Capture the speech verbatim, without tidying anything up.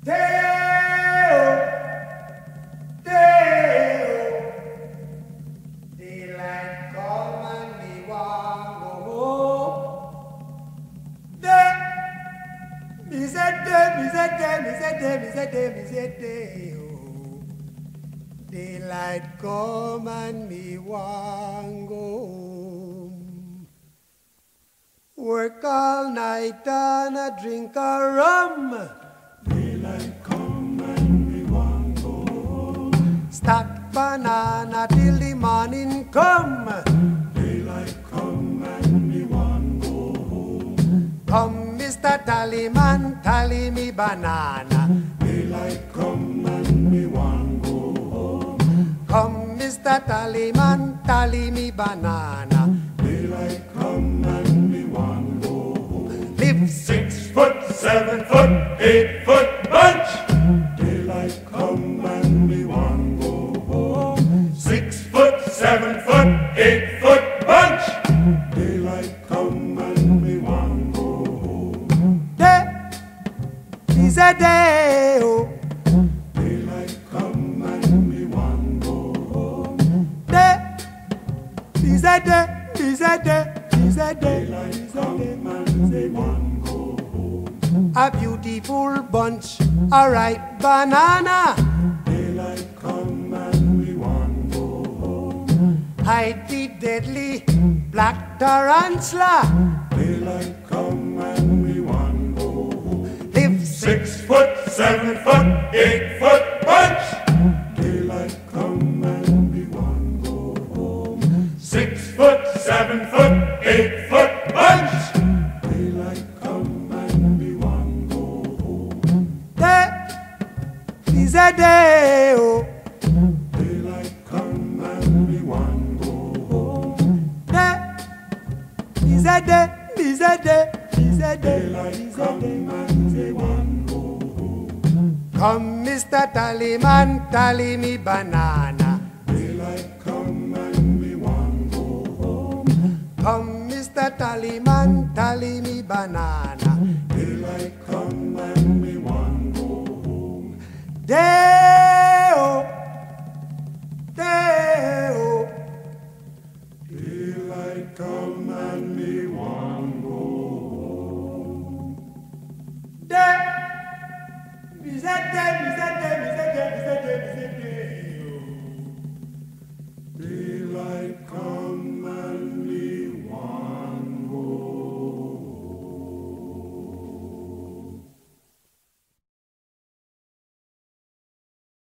Day-o, day-o, daylight come and me want go home. Day, me say day, me say day, me say day, me say day, me say day-o. Daylight come and me want go home. Work all night and a drink a rum. Daylight come and we want go home. Stack banana till the morning come. Daylight come and we want go home. Come, Mister Tallyman, tally me banana. Daylight come and we want go home. Come, Mister Tallyman, tally me banana. Daylight come and we want go home. Live Six foot, seven foot, eight foot bunch. Daylight come and we want go home. Six foot, seven foot, eight foot bunch. Daylight come and we want go home. day, is a day, oh. Daylight come and we want go home. Day, is a day, is a day, is a day, Daylight is a come day. and we want go home. A beautiful bunch, a ripe banana. Daylight come and we want go home. Hide the deadly black tarantula. Daylight come and we want go home. Live Six foot, seven foot, eight foot bunch. Daylight come and we want go home. Six foot, seven foot, eight foot bunch. Daylight come and we want go home. day, is a day, oh. Daylight come and we want go home. Day, is a day, is a day, is a day, Daylight is a come day. and we want go home. Come, Mister Tallyman, tally me banana. Daylight come and we want go home. Come, Mister Tallyman, tally me banana. Daylight come and we want go home. Day,